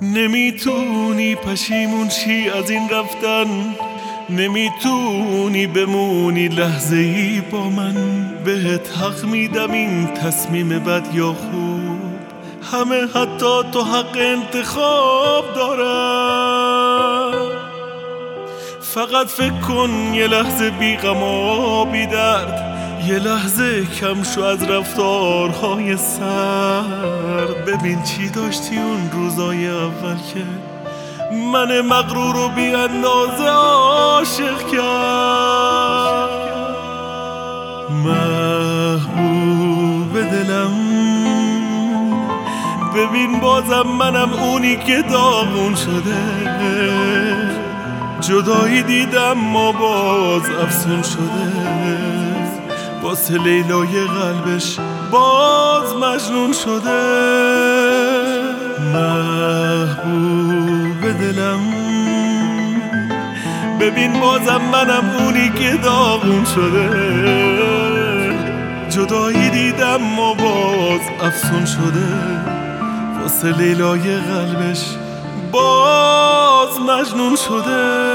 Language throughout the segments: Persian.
نمیتونی پشیمون شی از این رفتن، نمیتونی بمونی لحظه ای با من. بهت حق میدم این تصمیم بد یا خوب، همه حتی تو حق انتخاب دارن. فقط فکر کن یه لحظه بی غم و بی درد، یه لحظه کم شو از رفتارهای سرد. ببین چی داشتی اون روزای اول که من مغرور و بی اندازه عاشق کرد. محبوب دلم ببین بازم منم اونی که داغون شده. جدایی دیدم ما باز افسون شده، واسه لیلای قلبش باز مجنون شده. محبوب دلم ببین بازم منم اونی که داغون شده. جدایی دیدم ما باز افسون شده، واسه لیلای قلبش باز مجنون شده.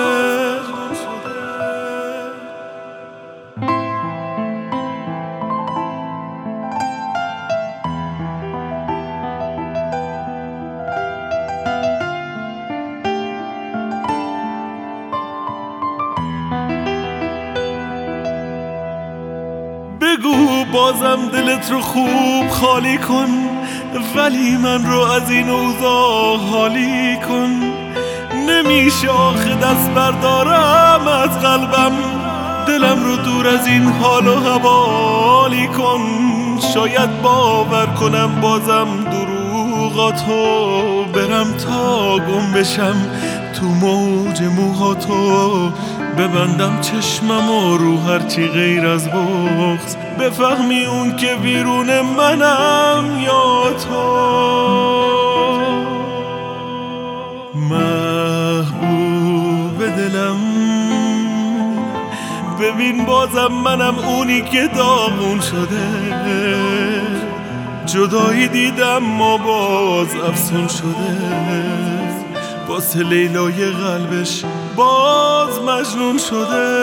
بگو بازم دلت رو خوب خالی کن، ولی من رو از این اوضاع حالی کن. نمیشه آخه دست بردارم از قلبم، دلم رو دور از این حال و حوالی کن. شاید باور کنم بازم دروغاتو، برم تا گم بشم تو موج موهاتو. ببندم چشمم و رو هرچی غیر از بغض، بفهمی اون که بیرون منم یا تو. محبوب دلم ببین بازم منم اونی که داغون شده. جدایی دیدم ما باز افسون شده، واسه لیلای قلبش باز مجنون شده.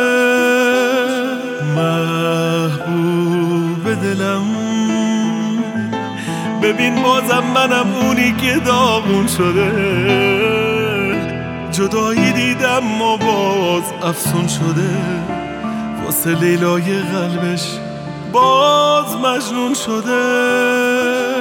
محبوب دلم ببین بازم منم اونی که داغون شده. جدایی دیدم ما باز افسون شده، واسه لیلای قلبش باز مجنون شده.